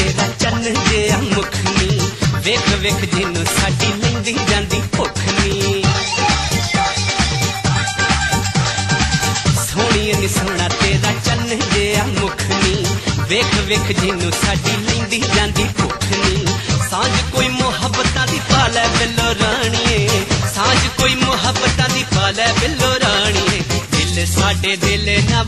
तेरा चन्न जिहा मुख नी, वेख वेख जिन्नू साडी लैंदी जांदी भुख नी। सोहणीए नी सोहणा तेरा चन्न जिहा मुख नी, वेख वेख जिन्नू साडी लैंदी जांदी भुख नी। सांझ कोई मुहब्बतां दी पा लै बिल्लो राणीए, सांझ कोई मुहब्बतां दी पा लै बिल्लो राणीए। दिल साडे दिल ना